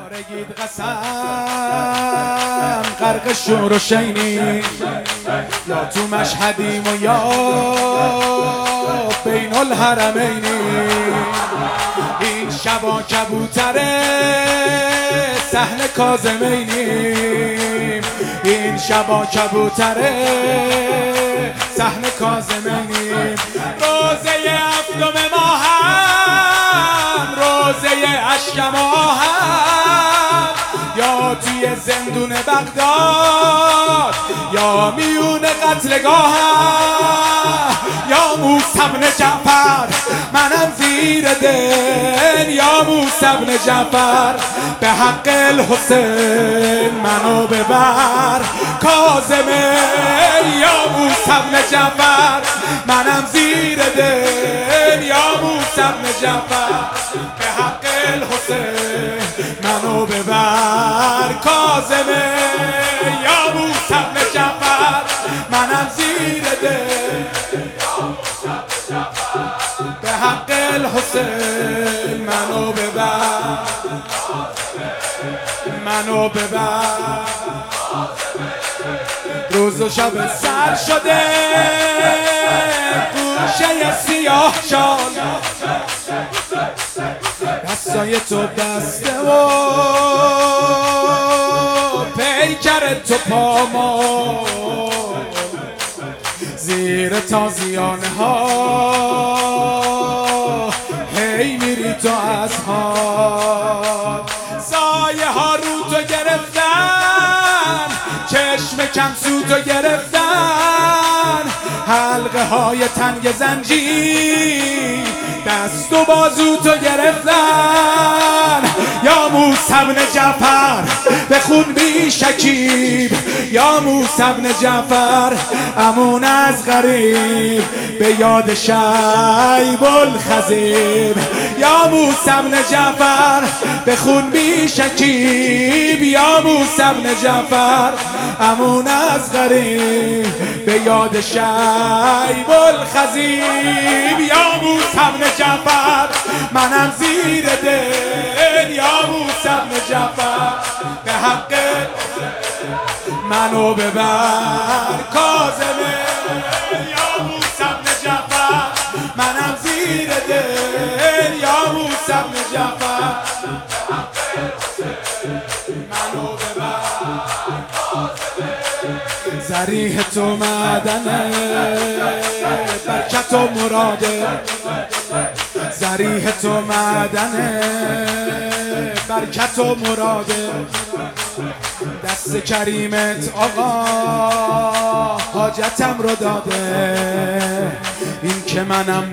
بگید قسم غرق شور و شینی، یا تو مشهدیم و یا بین الحرمینی. این شبا کبوتره صحن کاظمینیم، این شبا کبوتره صحن کاظمینیم. روزه هفتم ماهم، روزه اشک ماهم، یا توی زندون بغداد یا میون قتلگاهم، یا موسی بن جعفر منم زیر دین، یا موسی بن جعفر به حق الحسین منو ببر کاظمه، یا موسی بن جعفر منم زیر دین، یا موسی بن جعفر به حق الحسین منو ببر کاظمه، یا موسی بن جعفر منم زیر دین به حق الحسین منو ببر، منو ببر. روز و شب سر شده گوشه سیاه شان، دستای تو بسته و پیکر تو پاما، زیر تازیانه ها هی میری تو از حال، سایه ها رو تو گرفتن، چشم کم سو تو گرفتن، حلقه های تنگ زنجیر دست و بازو تو گرفتن. یا موسی بن جعفر به خون بی شکیب، یا موسی بن جعفر امون از غریب به یاد شیب الخضیب، یا موسی بن جعفر به خون بی شکیب، یا موسی بن جعفر امون از غریب به یاد شیب الخضیب، یا موسی بن جعفر منم زیر دین، یا موسی بن جعفر به حق منو ببر کاظمه، یا موسی بن جعفر منم زیر دین، یا موسی بن جعفر منو ببر. ذریح تو معدنه برکت و مراده، ذریح تو معدنه برکت و مراده، دست کریمت آقا حاجتم رو داده. این که منم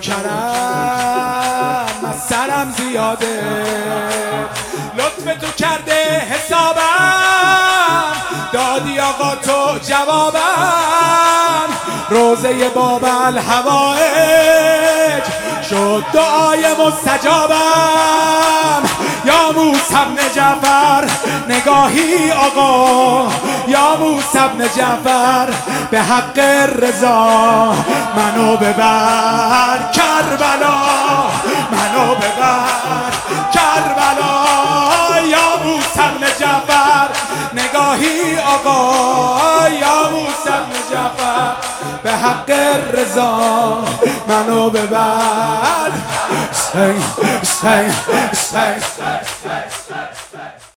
نوکرم از سرم زیاده، لطف تو کرده حسابم، دادی آقا تو جوابم، روزه باب الحوائج شد دعای مستجابم. یا موسی بن جعفر نگاهی آقا، یا موسی بن جعفر به حق رضا منو ببر کربلا، منو ببر کربلا. یا موسی بن جعفر نگاهی آقا، یا موسی بن جعفر به حق رضا منو ببر.